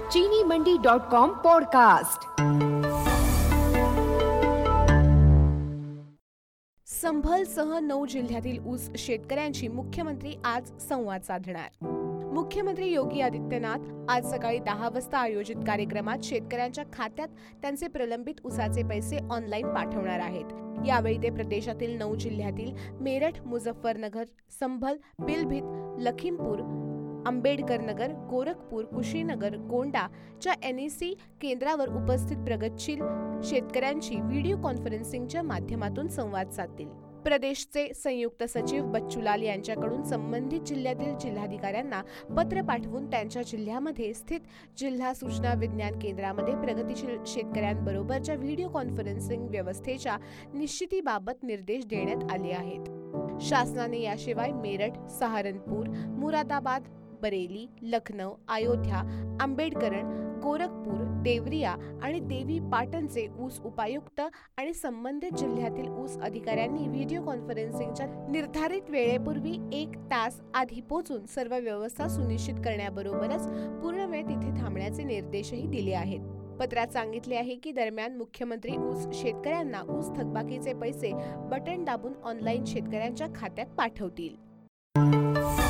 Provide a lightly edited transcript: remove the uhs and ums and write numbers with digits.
चीनीमंडी.com podcast. संभलसह 9 जिल्ह्यातील ऊस शेतकऱ्यांशी मुख्यमंत्री आज संवाद साधणार। मुख्यमंत्री योगी आदित्यनाथ आज सकाळी 10 वाजता आयोजित कार्यक्रमात शेतकऱ्यांच्या खात्यात त्यांचे प्रलंबित ऊसाचे पैसे ऑनलाईन पाठवणार आहेत। यावेळी ते प्रदेशातील 9 जिल्ह्यातील मेरठ, मुझफ्फरनगर, संभल, पिलभीत, लखीमपूर, आंबेडकरनगर, गोरखपूर, कुशीनगर, गोंडा च्या NEC केंद्रावर उपस्थित प्रगतशील शेतकऱ्यांशी व्हिडिओ कॉन्फरन्सिंगच्या माध्यमातून संवाद साधतील। प्रदेशचे संयुक्त सचिव बच्चूलाल यांच्याकडून संबंधित जिल्ह्यातील जिल्हाधिकाऱ्यांना पत्र पाठवून त्यांच्या जिल्ह्यामध्ये स्थित जिल्हा सूचना विज्ञान केंद्रामध्ये प्रगतीशील शेतकऱ्यांबरोबरच्या व्हिडिओ कॉन्फरन्सिंग व्यवस्थेच्या निश्चितीबाबत निर्देश देण्यात आले आहेत। शासनाने याशिवाय मेरठ, सहारनपूर, मुरादाबाद, बरेली, लखनौ, अयोध्या, आंबेडकरण, गोरखपूर, देवरिया आणि देवी पाटणचे ऊस उपायुक्त आणि संबंधित जिल्ह्यातील ऊस अधिकाऱ्यांनी व्हिडिओ कॉन्फरन्सिंगच्या निर्धारित वेळेपूर्वी 1 तास आधी पोहोचून सर्व व्यवस्था सुनिश्चित करण्याबरोबरच पूर्ण वेळ तिथे थांबण्याचे निर्देशही दिले आहेत। पत्रात सांगितले आहे की दरम्यान मुख्यमंत्री ऊस शेतकऱ्यांना ऊस थकबाकीचे पैसे बटन दाबून ऑनलाईन शेतकऱ्यांच्या खात्यात पाठवतील।